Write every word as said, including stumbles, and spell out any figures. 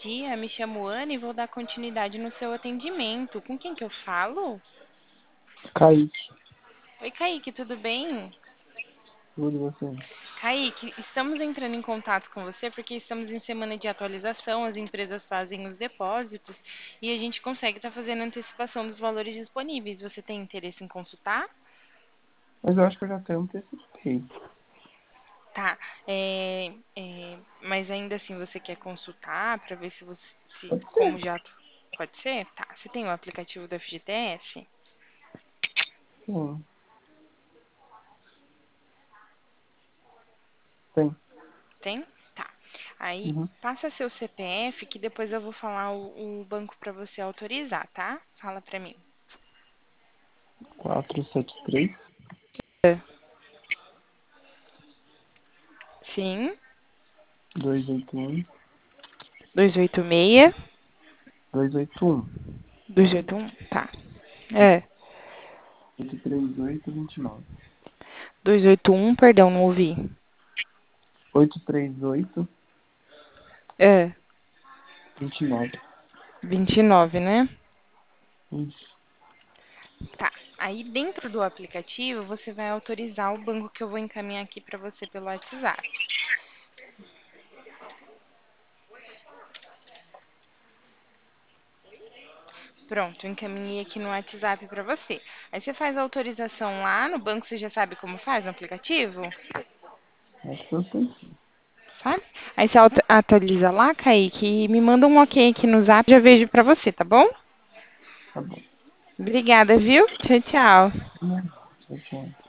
dia, me chamo Ana e vou dar continuidade no seu atendimento. Com quem que eu falo? Kaique, Oi, Kaique, tudo bem? tudo você? Kaique, estamos entrando em contato com você porque estamos em semana de atualização, as empresas fazem os depósitos e a gente consegue estar fazendo antecipação dos valores disponíveis. Você tem interesse em consultar? Mas eu acho que eu já até antecipei. Tá, é, é, mas ainda assim você quer consultar para ver se você, se, Pode como ser. já pode ser? Tá, você tem o aplicativo do F G T S? Sim, tem. Tem? Tá. Aí Uhum. passa seu C P F que depois eu vou falar o, o banco para você autorizar, tá? Fala para mim. quatro sete três, É. Sim, dois oito um, dois oito seis, dois oito um, dois oito um, tá. É, oito três oito, vinte e nove. dois oito um, perdão, não ouvi. oito três oito, É, vinte e nove. vinte e nove, né? Isso. Tá. Aí dentro do aplicativo você vai autorizar o banco que eu vou encaminhar aqui para você pelo WhatsApp. Pronto, eu encaminhei aqui no WhatsApp para você. Aí você faz a autorização lá no banco, você já sabe como faz no aplicativo? Acho que eu sei sim. Sabe? Aí você auto- atualiza lá, Kaique, e me manda um ok aqui no Zap, já vejo pra você, tá bom? Tá bom. Obrigada, viu? Tchau, tchau. Hum, Tchau, tchau.